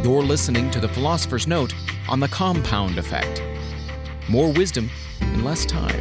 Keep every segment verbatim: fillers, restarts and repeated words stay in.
You're listening to The Philosopher's Note on the compound effect. More wisdom in less time.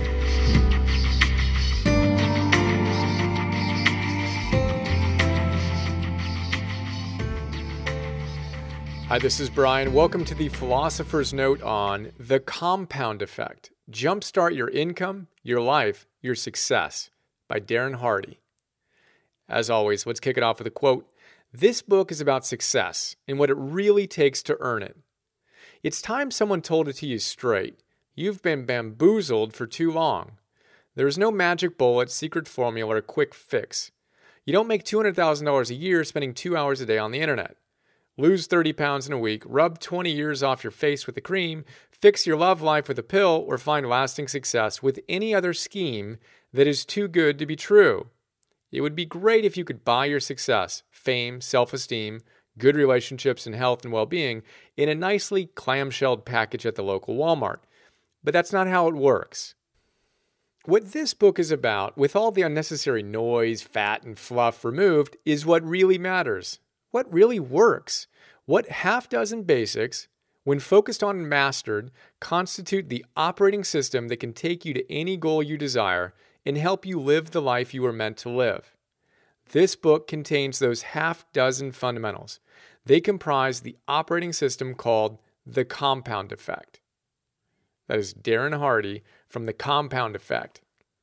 Hi, this is Brian. Welcome to The Philosopher's Note on the compound effect. Jumpstart your income, your life, your success by Darren Hardy. As always, let's kick it off with a quote. This book is about success and what it really takes to earn it. It's time someone told it to you straight. You've been bamboozled for too long. There is no magic bullet, secret formula, or quick fix. You don't make two hundred thousand dollars a year spending two hours a day on the internet. Lose thirty pounds in a week, rub twenty years off your face with a cream, fix your love life with a pill, or find lasting success with any other scheme that is too good to be true. It would be great if you could buy your success, fame, self-esteem, good relationships, and health and well-being in a nicely clamshelled package at the local Walmart. But that's not how it works. What this book is about, with all the unnecessary noise, fat, and fluff removed, is what really matters. What really works. What half dozen basics, when focused on and mastered, constitute the operating system that can take you to any goal you desire and help you live the life you were meant to live. This book contains those half dozen fundamentals. They comprise the operating system called the compound effect. That is Darren Hardy from The Compound Effect.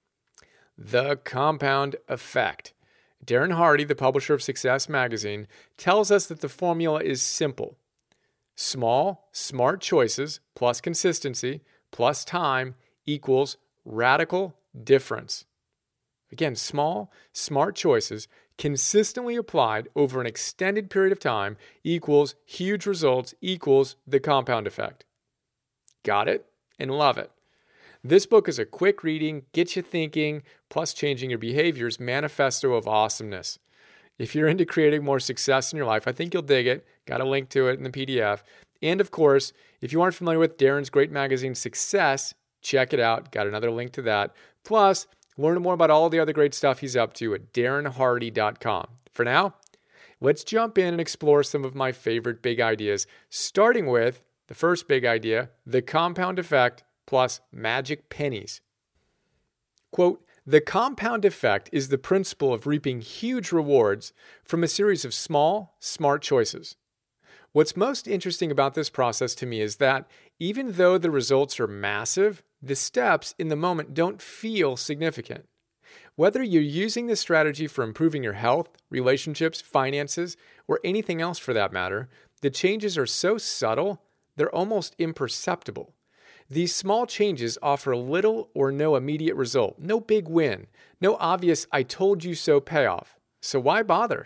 The Compound Effect. Darren Hardy, the publisher of Success Magazine, tells us that the formula is simple. Small, smart choices plus consistency plus time equals radical difference. Again, small, smart choices consistently applied over an extended period of time equals huge results equals the compound effect. Got it? And love it. This book is a quick reading, get you thinking, plus changing your behaviors manifesto of awesomeness. If you're into creating more success in your life, I think you'll dig it. Got a link to it in the P D F. And of course, if you aren't familiar with Darren's great magazine, Success, check it out. Got another link to that. Plus, learn more about all the other great stuff he's up to at darren hardy dot com. For now, let's jump in and explore some of my favorite big ideas, starting with the first big idea, the compound effect plus magic pennies. Quote, the compound effect is the principle of reaping huge rewards from a series of small, smart choices. What's most interesting about this process to me is that even though the results are massive, the steps in the moment don't feel significant. Whether you're using this strategy for improving your health, relationships, finances, or anything else for that matter, the changes are so subtle, they're almost imperceptible. These small changes offer little or no immediate result, no big win, no obvious I told you so payoff. So why bother?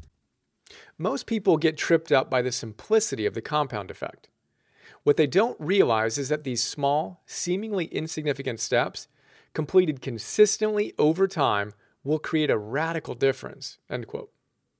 Most people get tripped up by the simplicity of the compound effect. What they don't realize is that these small, seemingly insignificant steps, completed consistently over time, will create a radical difference. End quote.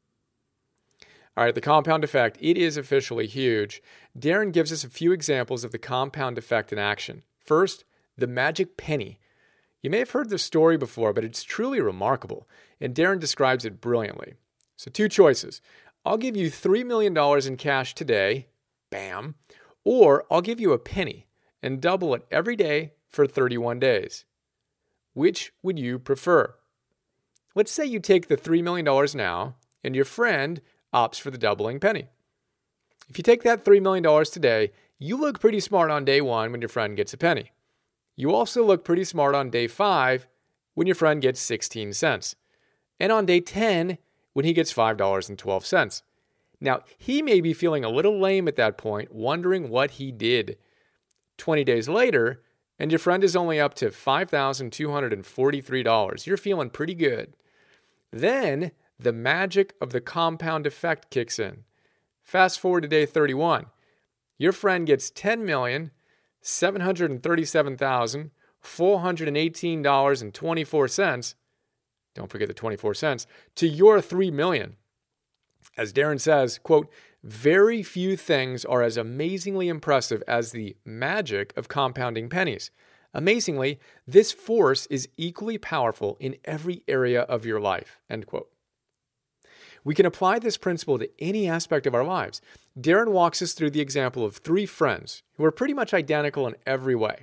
All right, the compound effect, it is officially huge. Darren gives us a few examples of the compound effect in action. First, the magic penny. You may have heard this story before, but it's truly remarkable, and Darren describes it brilliantly. So two choices. I'll give you three million dollars in cash today, bam, or I'll give you a penny and double it every day for thirty-one days. Which would you prefer? Let's say you take the three million dollars now and your friend opts for the doubling penny. If you take that three million dollars today, you look pretty smart on day one when your friend gets a penny. You also look pretty smart on day five when your friend gets sixteen cents. And on day ten when he gets five dollars and twelve cents. Now, he may be feeling a little lame at that point, wondering what he did. twenty days later, and your friend is only up to five thousand two hundred forty-three dollars. You're feeling pretty good. Then, the magic of the compound effect kicks in. Fast forward to day thirty-one. Your friend gets ten million seven hundred thirty-seven thousand four hundred eighteen dollars and twenty-four cents. Don't forget the twenty-four cents, to your three million dollars. As Darren says, quote, very few things are as amazingly impressive as the magic of compounding pennies. Amazingly, this force is equally powerful in every area of your life, end quote. We can apply this principle to any aspect of our lives. Darren walks us through the example of three friends who are pretty much identical in every way.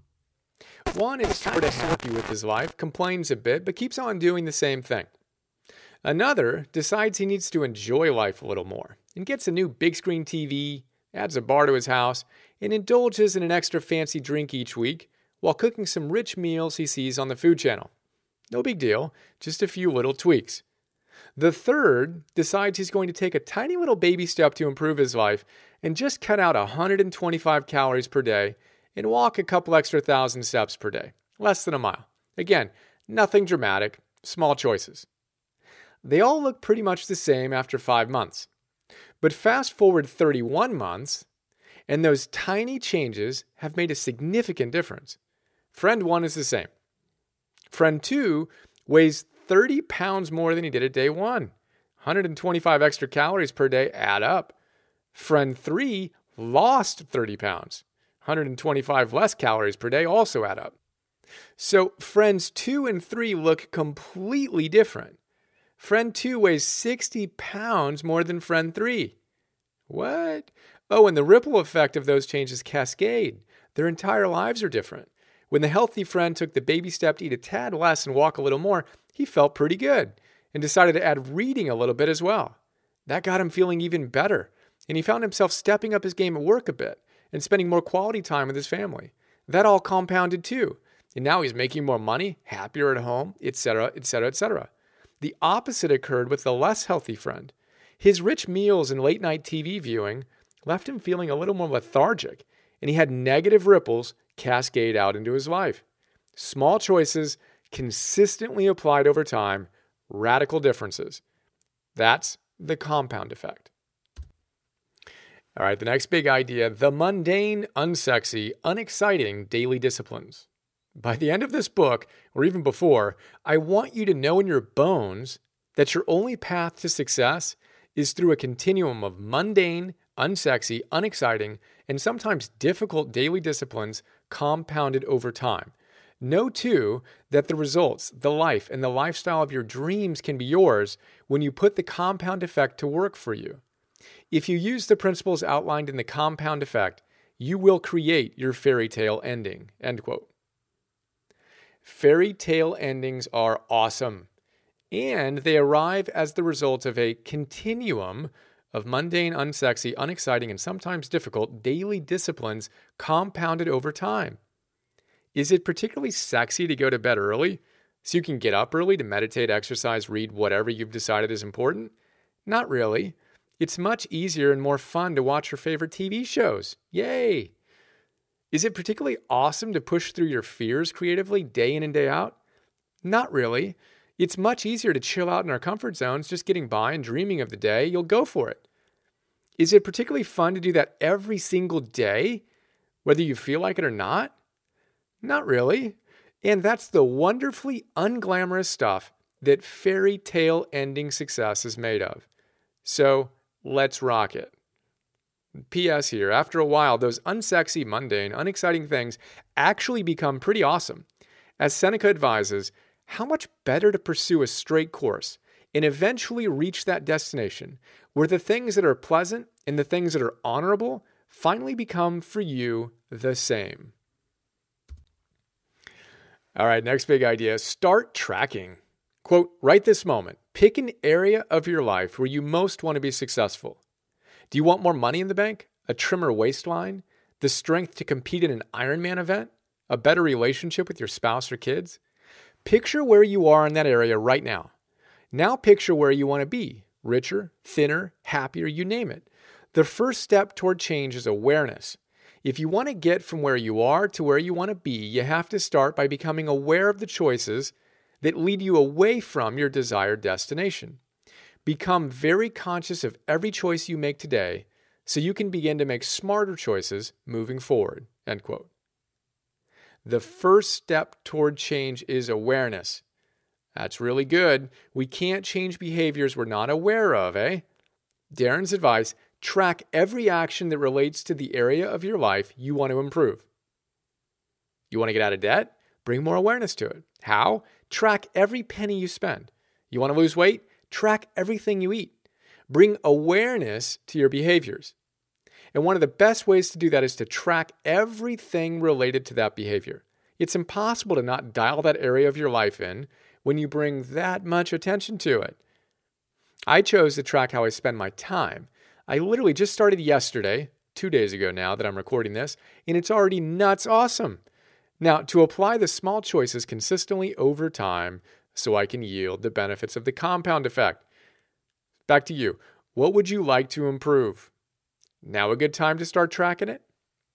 One is sort of happy with his life, complains a bit, but keeps on doing the same thing. Another decides he needs to enjoy life a little more and gets a new big screen T V, adds a bar to his house, and indulges in an extra fancy drink each week while cooking some rich meals he sees on the Food Channel. No big deal, just a few little tweaks. The third decides he's going to take a tiny little baby step to improve his life and just cut out one hundred twenty-five calories per day and walk a couple extra thousand steps per day, less than a mile. Again, nothing dramatic, small choices. They all look pretty much the same after five months. But fast forward thirty-one months, and those tiny changes have made a significant difference. Friend one is the same. Friend two weighs thirty pounds more than he did at day one. one hundred twenty-five extra calories per day add up. Friend three lost thirty pounds. one hundred twenty-five less calories per day also add up. So friends two and three look completely different. Friend two weighs sixty pounds more than friend three. What? Oh, and the ripple effect of those changes cascade. Their entire lives are different. When the healthy friend took the baby step to eat a tad less and walk a little more, he felt pretty good and decided to add reading a little bit as well. That got him feeling even better, and he found himself stepping up his game at work a bit and spending more quality time with his family. That all compounded too, and now he's making more money, happier at home, et cetera, et cetera, et cetera. The opposite occurred with the less healthy friend. His rich meals and late-night T V viewing left him feeling a little more lethargic, and he had negative ripples cascade out into his life. Small choices consistently applied over time, radical differences. That's the compound effect. All right, the next big idea, the mundane, unsexy, unexciting daily disciplines. By the end of this book, or even before, I want you to know in your bones that your only path to success is through a continuum of mundane, unsexy, unexciting, and sometimes difficult daily disciplines compounded over time. Know, too, that the results, the life, and the lifestyle of your dreams can be yours when you put the compound effect to work for you. If you use the principles outlined in the compound effect, you will create your fairy tale ending. End quote. Fairy tale endings are awesome, and they arrive as the result of a continuum of mundane, unsexy, unexciting, and sometimes difficult daily disciplines compounded over time. Is it particularly sexy to go to bed early so you can get up early to meditate, exercise, read whatever you've decided is important? Not really. It's much easier and more fun to watch your favorite T V shows. Yay! Is it particularly awesome to push through your fears creatively day in and day out? Not really. It's much easier to chill out in our comfort zones, just getting by and dreaming of the day. You'll go for it. Is it particularly fun to do that every single day, whether you feel like it or not? Not really. And that's the wonderfully unglamorous stuff that fairy tale ending success is made of. So let's rock it. P S here, after a while, those unsexy, mundane, unexciting things actually become pretty awesome. As Seneca advises, how much better to pursue a straight course and eventually reach that destination where the things that are pleasant and the things that are honorable finally become for you the same. All right, next big idea, start tracking. Quote, right this moment, pick an area of your life where you most want to be successful. Do you want more money in the bank? A trimmer waistline? The strength to compete in an Ironman event? A better relationship with your spouse or kids? Picture where you are in that area right now. Now picture where you want to be. Richer, thinner, happier, you name it. The first step toward change is awareness. If you want to get from where you are to where you want to be, you have to start by becoming aware of the choices that lead you away from your desired destination. Become very conscious of every choice you make today so you can begin to make smarter choices moving forward. End quote. The first step toward change is awareness. That's really good. We can't change behaviors we're not aware of, eh? Darren's advice, track every action that relates to the area of your life you want to improve. You want to get out of debt? Bring more awareness to it. How? Track every penny you spend. You want to lose weight? Track everything you eat. Bring awareness to your behaviors. And one of the best ways to do that is to track everything related to that behavior. It's impossible to not dial that area of your life in when you bring that much attention to it. I chose to track how I spend my time. I literally just started yesterday, two days ago now that I'm recording this, and it's already nuts awesome. Now, to apply the small choices consistently over time so I can yield the benefits of the compound effect. Back to you. What would you like to improve? Now a good time to start tracking it?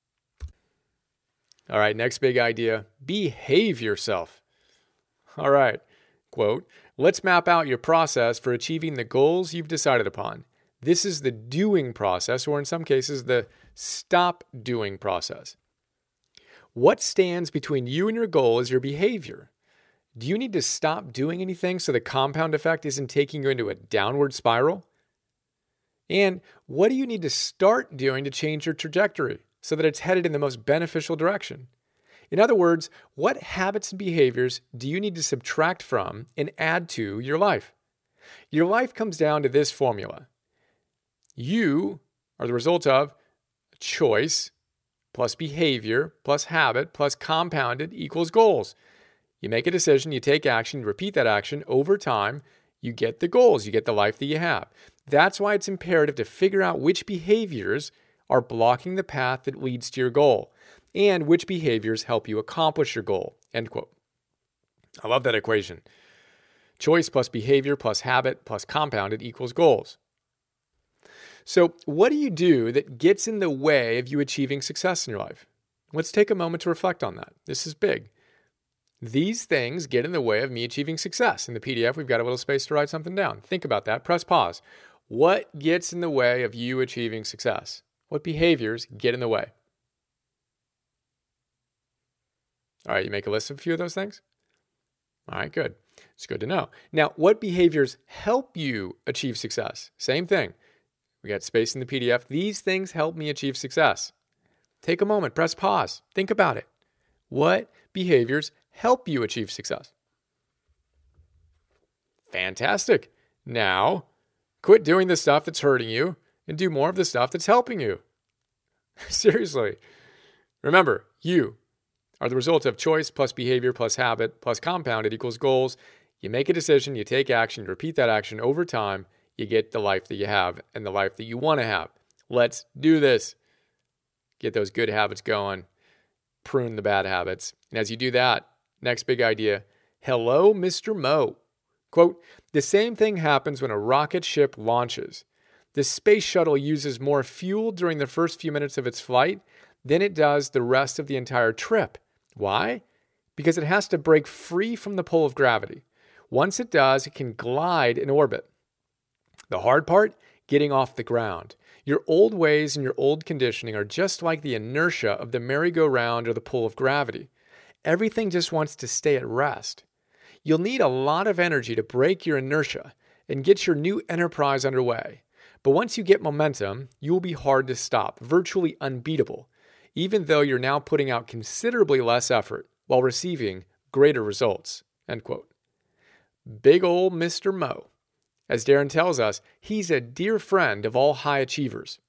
All right, next big idea, behave yourself. All right, quote, let's map out your process for achieving the goals you've decided upon. This is the doing process, or in some cases, the stop doing process. What stands between you and your goal is your behavior. Do you need to stop doing anything so the compound effect isn't taking you into a downward spiral? And what do you need to start doing to change your trajectory so that it's headed in the most beneficial direction? In other words, what habits and behaviors do you need to subtract from and add to your life? Your life comes down to this formula. You are the result of choice plus behavior plus habit plus compounded equals goals. You make a decision, you take action, you repeat that action over time, you get the goals, you get the life that you have. That's why it's imperative to figure out which behaviors are blocking the path that leads to your goal and which behaviors help you accomplish your goal. End quote. I love that equation. Choice plus behavior plus habit plus compounded equals goals. So what do you do that gets in the way of you achieving success in your life? Let's take a moment to reflect on that. This is big. These things get in the way of me achieving success. In the P D F, we've got a little space to write something down. Think about that. Press pause. What gets in the way of you achieving success? What behaviors get in the way? All right, you make a list of a few of those things? All right, good. It's good to know. Now, what behaviors help you achieve success? Same thing. We got space in the P D F. These things help me achieve success. Take a moment, press pause. Think about it. What behaviors help you achieve success? Fantastic. Now, quit doing the stuff that's hurting you and do more of the stuff that's helping you. Seriously. Remember, you are the result of choice plus behavior plus habit plus compounded equals goals. You make a decision, you take action, you repeat that action over time, you get the life that you have and the life that you want to have. Let's do this. Get those good habits going. Prune the bad habits. And as you do that, next big idea, hello, Mister Mo. Quote, the same thing happens when a rocket ship launches. The space shuttle uses more fuel during the first few minutes of its flight than it does the rest of the entire trip. Why? Because it has to break free from the pull of gravity. Once it does, it can glide in orbit. The hard part? Getting off the ground. Your old ways and your old conditioning are just like the inertia of the merry-go-round or the pull of gravity. Everything just wants to stay at rest. You'll need a lot of energy to break your inertia and get your new enterprise underway. But once you get momentum, you will be hard to stop, virtually unbeatable, even though you're now putting out considerably less effort while receiving greater results. End quote. Big ol' Mister Mo. As Darren tells us, he's a dear friend of all high achievers.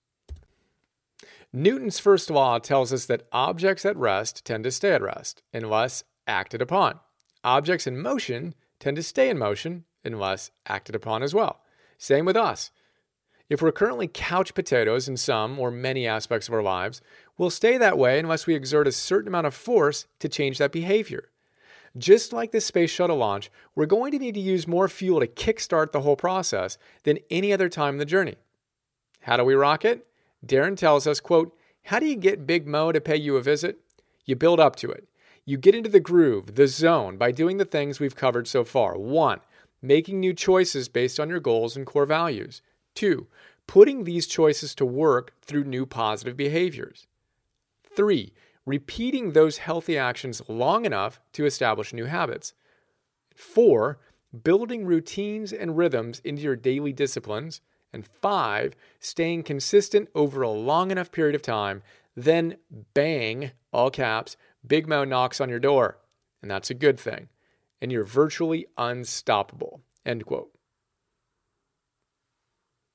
Newton's first law tells us that objects at rest tend to stay at rest unless acted upon. Objects in motion tend to stay in motion unless acted upon as well. Same with us. If we're currently couch potatoes in some or many aspects of our lives, we'll stay that way unless we exert a certain amount of force to change that behavior. Just like the space shuttle launch, we're going to need to use more fuel to kickstart the whole process than any other time in the journey. How do we rock it? Darren tells us, quote, how do you get Big Mo to pay you a visit? You build up to it. You get into the groove, the zone, by doing the things we've covered so far. One, making new choices based on your goals and core values. Two, putting these choices to work through new positive behaviors. Three, repeating those healthy actions long enough to establish new habits. Four, building routines and rhythms into your daily disciplines. And five, staying consistent over a long enough period of time. Then bang, all caps, Big Mo knocks on your door. And that's a good thing. And you're virtually unstoppable. End quote.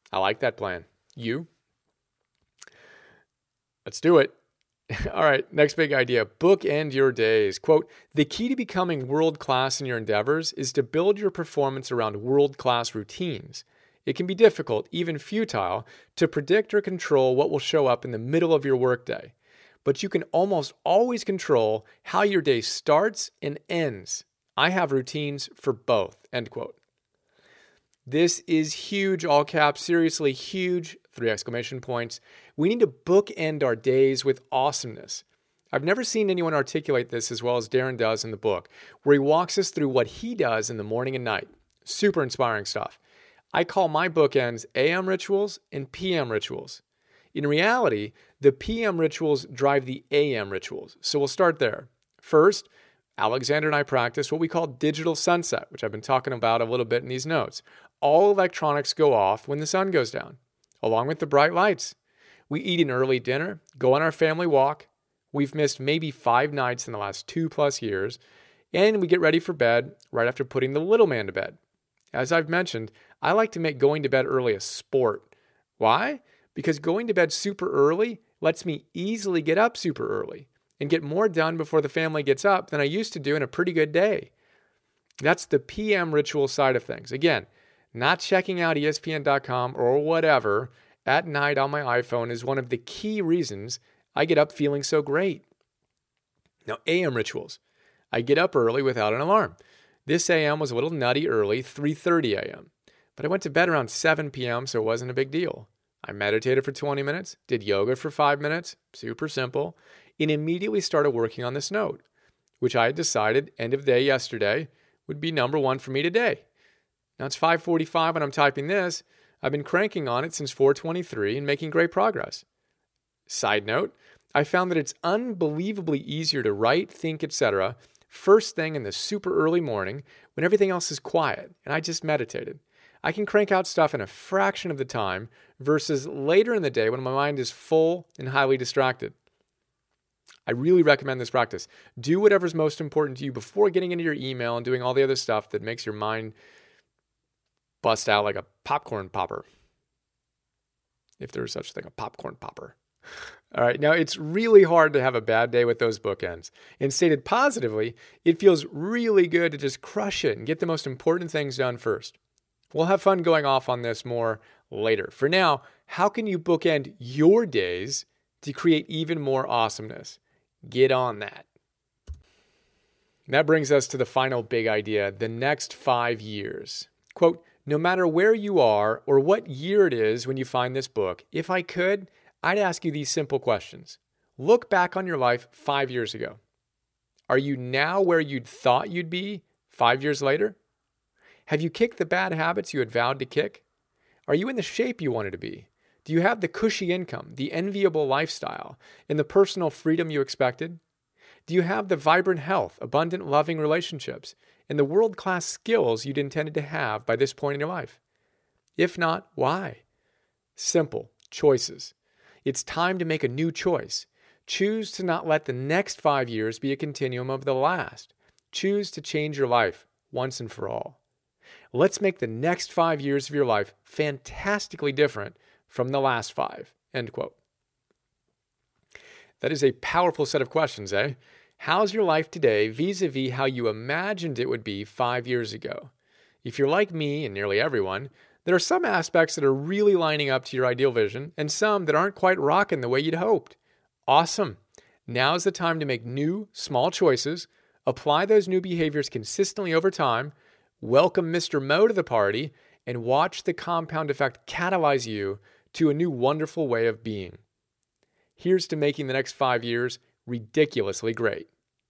I like that plan. You? Let's do it. All right, next big idea. Bookend your days. Quote, the key to becoming world-class in your endeavors is to build your performance around world-class routines. It can be difficult, even futile, to predict or control what will show up in the middle of your workday. But you can almost always control how your day starts and ends. I have routines for both, end quote. This is huge, all caps, seriously huge, three exclamation points. We need to bookend our days with awesomeness. I've never seen anyone articulate this as well as Darren does in the book, where he walks us through what he does in the morning and night. Super inspiring stuff. I call my bookends A M rituals and P M rituals. In reality, the P M rituals drive the A M rituals, so we'll start there. First, Alexander and I practice what we call digital sunset, which I've been talking about a little bit in these notes. All electronics go off when the sun goes down, along with the bright lights. We eat an early dinner, go on our family walk. We've missed maybe five nights in the last two plus years, and we get ready for bed right after putting the little man to bed. As I've mentioned, I like to make going to bed early a sport. Why? Because going to bed super early lets me easily get up super early and get more done before the family gets up than I used to do in a pretty good day. That's the P M ritual side of things. Again, not checking out E S P N dot com or whatever at night on my iPhone is one of the key reasons I get up feeling so great. Now, A M rituals. I get up early without an alarm. This A M was a little nutty early, three thirty a.m., but I went to bed around seven p.m., so it wasn't a big deal. I meditated for twenty minutes, did yoga for five minutes, super simple, and immediately started working on this note, which I had decided end of day yesterday would be number one for me today. Now it's five forty-five when I'm typing this. I've been cranking on it since four twenty-three and making great progress. Side note, I found that it's unbelievably easier to write, think, et cetera first thing in the super early morning when everything else is quiet and I just meditated. I can crank out stuff in a fraction of the time versus later in the day when my mind is full and highly distracted. I really recommend this practice. Do whatever's most important to you before getting into your email and doing all the other stuff that makes your mind bust out like a popcorn popper. If there is such a thing, a popcorn popper. All right, now it's really hard to have a bad day with those bookends. And stated positively, it feels really good to just crush it and get the most important things done first. We'll have fun going off on this more later. For now, how can you bookend your days to create even more awesomeness? Get on that. And that brings us to the final big idea, the next five years. Quote, no matter where you are or what year it is when you find this book, if I could, I'd ask you these simple questions. Look back on your life five years ago. Are you now where you'd thought you'd be five years later? Have you kicked the bad habits you had vowed to kick? Are you in the shape you wanted to be? Do you have the cushy income, the enviable lifestyle, and the personal freedom you expected? Do you have the vibrant health, abundant loving relationships, and the world-class skills you'd intended to have by this point in your life? If not, why? Simple choices. It's time to make a new choice. Choose to not let the next five years be a continuum of the last. Choose to change your life once and for all. Let's make the next five years of your life fantastically different from the last five, end quote. That is a powerful set of questions, eh? How's your life today vis-a-vis how you imagined it would be five years ago? If you're like me and nearly everyone, there are some aspects that are really lining up to your ideal vision and some that aren't quite rocking the way you'd hoped. Awesome. Now's the time to make new, small choices, apply those new behaviors consistently over time, welcome Mister Mo to the party, and watch the compound effect catalyze you to a new wonderful way of being. Here's to making the next five years ridiculously great.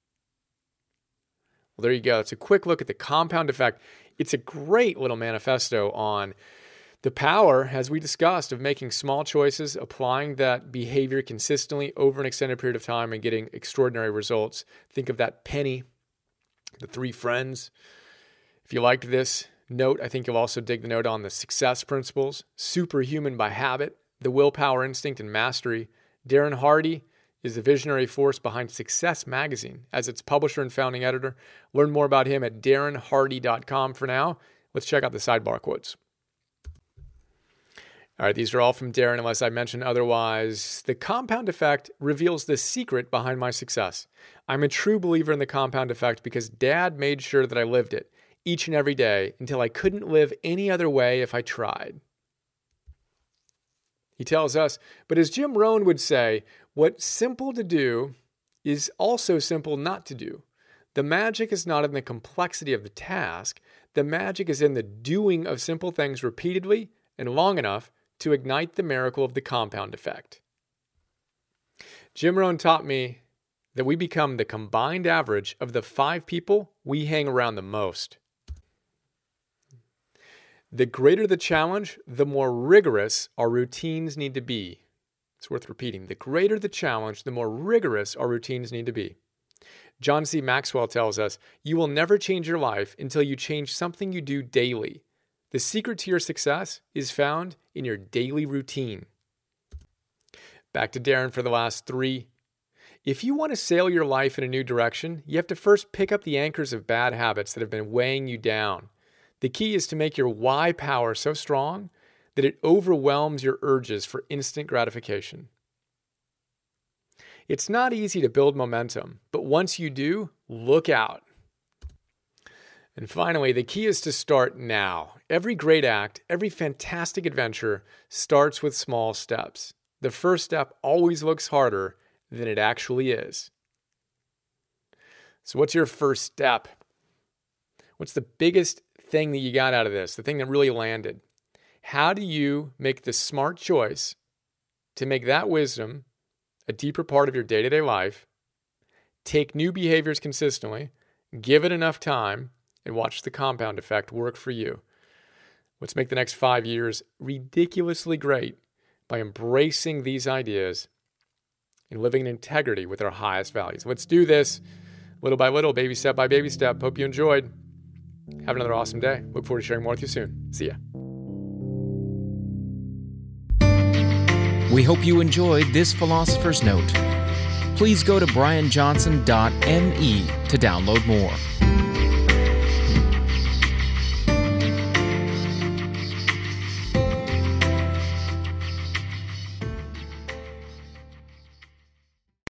Well, there you go. It's a quick look at the compound effect. It's a great little manifesto on the power, as we discussed, of making small choices, applying that behavior consistently over an extended period of time and getting extraordinary results. Think of that penny, the three friends. If you liked this note, I think you'll also dig the note on the success principles, superhuman by habit, the willpower instinct and mastery. Darren Hardy is the visionary force behind Success Magazine as its publisher and founding editor. Learn more about him at darren hardy dot com. For now, let's check out the sidebar quotes. All right, these are all from Darren unless I mention otherwise. The compound effect reveals the secret behind my success. I'm a true believer in the compound effect because Dad made sure that I lived it each and every day until I couldn't live any other way if I tried. He tells us, but as Jim Rohn would say, what's simple to do is also simple not to do. The magic is not in the complexity of the task. The magic is in the doing of simple things repeatedly and long enough to ignite the miracle of the compound effect. Jim Rohn taught me that we become the combined average of the five people we hang around the most. The greater the challenge, the more rigorous our routines need to be. It's worth repeating. The greater the challenge, the more rigorous our routines need to be. John C. Maxwell tells us, you will never change your life until you change something you do daily. The secret to your success is found in your daily routine. Back to Darren for the last three. If you want to sail your life in a new direction, you have to first pick up the anchors of bad habits that have been weighing you down. The key is to make your why power so strong that it overwhelms your urges for instant gratification. It's not easy to build momentum, but once you do, look out. And finally, the key is to start now. Every great act, every fantastic adventure starts with small steps. The first step always looks harder than it actually is. So what's your first step? What's the biggest thing that you got out of this? The thing that really landed? How do you make the smart choice to make that wisdom a deeper part of your day-to-day life, take new behaviors consistently, give it enough time, and watch the compound effect work for you? Let's make the next five years ridiculously great by embracing these ideas and living in integrity with our highest values. Let's do this little by little, baby step by baby step. Hope you enjoyed. Have another awesome day. Look forward to sharing more with you soon. See ya. We hope you enjoyed this Philosopher's Note. Please go to brian johnson dot m e to download more.